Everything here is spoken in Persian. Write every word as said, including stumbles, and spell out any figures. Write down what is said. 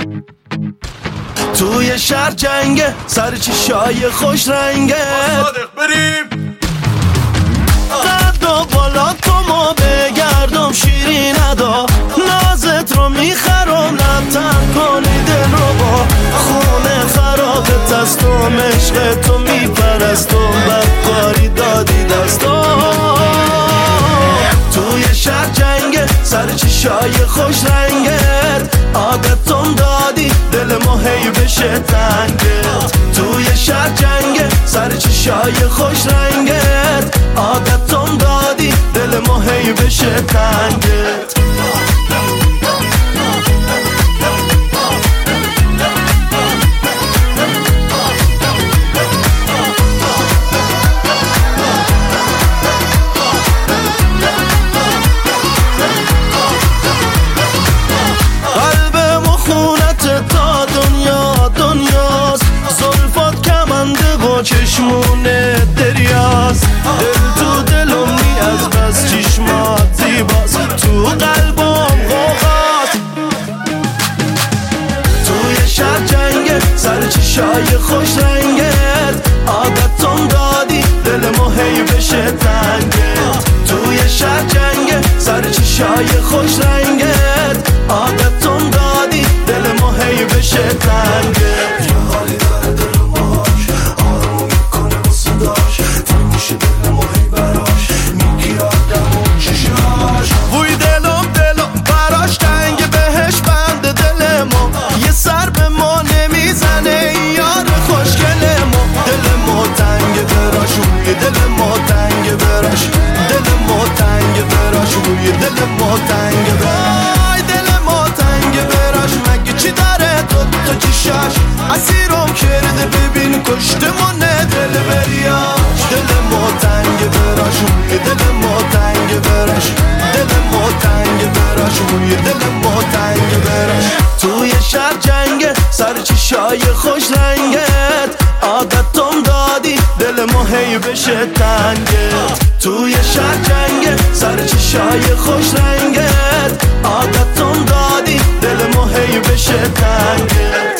توی شهر جنگه سر چشای خوش رنگه صادق بریم قد و بالا تو ما بگردم شیرین ادا نازت رو میخرم نتن کنی دل رو با خونه خرابت هستم عشق تو میپرستم بدکاری دادی دستم توی شهر جنگه سر چشای خوش رنگت عادتم دادی دل ما هی بشه تنگت توی شهر جنگه سر چشای خوش رنگت عادتم دادی دل ما هی بشه تنگت چشمونه دریاست دل تو دلم می از بس چشمات زیباست تو قلبم غوغات توی شهر جنگه سر چشای خوش رنگت عادتم دادی دل ما هی بشه تنگت توی شهر جنگه سر چشای خوش رنگت عادتم دادی دل ما هی بشه تنگت یه حالی داره دل ماش آروم میکنه واسه داش فرموشه دل ما هی براش میگیر آدم و چشاش وی دلم دلم براش تنگ بهش بند دل ما یه سر به ما نمیزنه یار خوشگل ما دل ما تنگ براش وی دل ما تنگ براش دل ما تنگ براش وی دل ما تنگ براش دل ما تنگ براش مگه چی داره تو تو چشاش اسیرم کرده ببین کشتمونه دل بریاش دل ما تنگ براش وی دل ما تنگ براش دل ما تنگ براش وی دل ما تنگ براش توی شهر جنگه سر چشای خوش رنگت عادتم دادی دل ما هی بشه تنگت توی شهر جنگه سر چشای خوش رنگت عادتم دادی دل ما هی بشه تنگت